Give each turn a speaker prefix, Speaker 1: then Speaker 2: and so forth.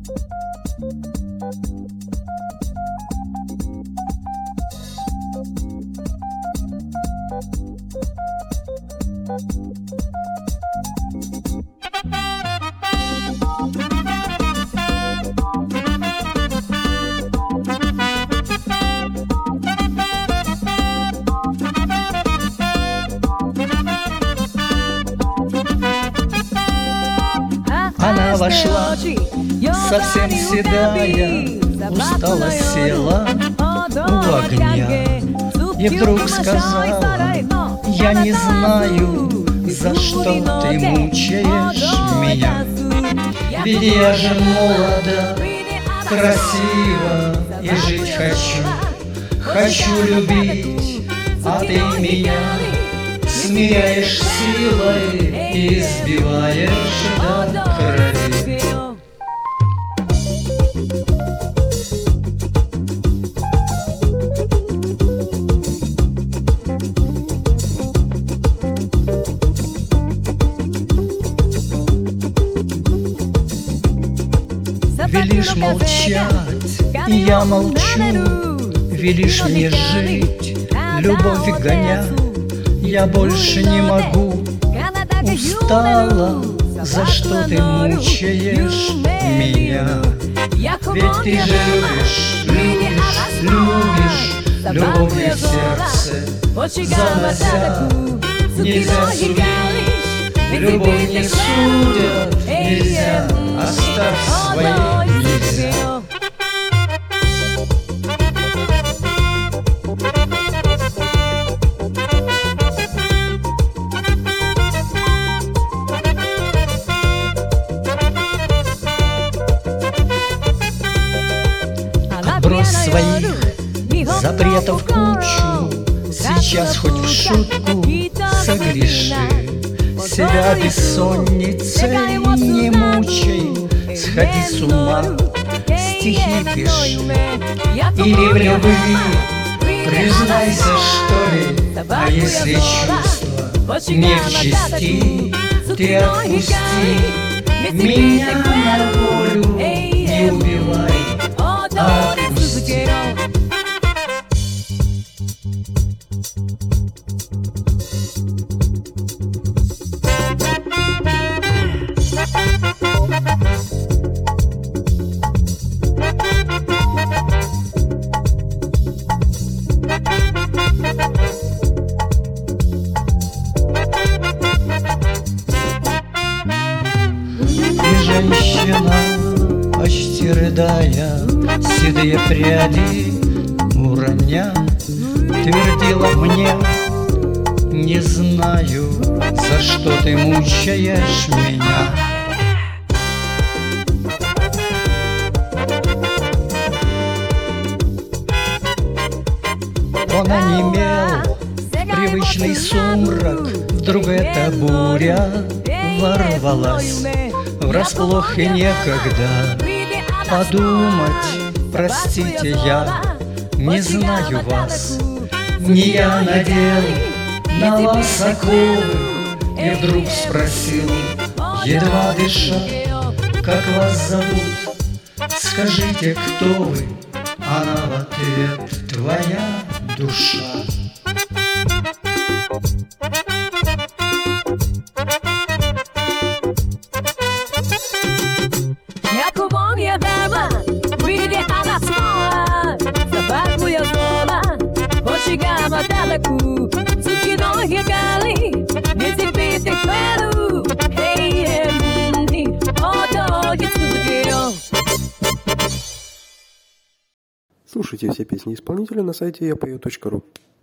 Speaker 1: Она вошла, совсем седая, устала села у огня и вдруг сказала: я не знаю, за что ты мучаешь меня. Ведь я же молода, красива и жить хочу. Хочу любить, а ты меня смиряешь силой и избиваешь до крови. Велишь молчать, и я молчу. Велишь мне жить, любовь гоня. Я больше не могу, устала. За что ты мучаешь меня? Ведь ты же любишь, любишь, любишь любовью в сердце занося. Нельзя судить, любовь не судят. Нельзя, оставь своей, нельзя. Брось своих запретов кучу, сейчас хоть в шутку согреши. Себя бессонницей не мучай, сходи с ума, стихи пиши. Или в любви признайся, что ли. А если чувства не в чести, ты отпусти меня на волю, не убивай. И женщина, почти рыдая, седые пряди уроня, твердила мне: не знаю, за что ты мучаешь меня. Он онемел, привычный сумрак, вдруг эта буря ворвалась врасплох, и некогда подумать. Простите, я не знаю вас, не я надел на вас оковы. И вдруг спросил, едва дыша: как вас зовут? Скажите, кто вы? Она в ответ: твоя душа.
Speaker 2: Слушайте все песни исполнителя на сайте yapою.ru.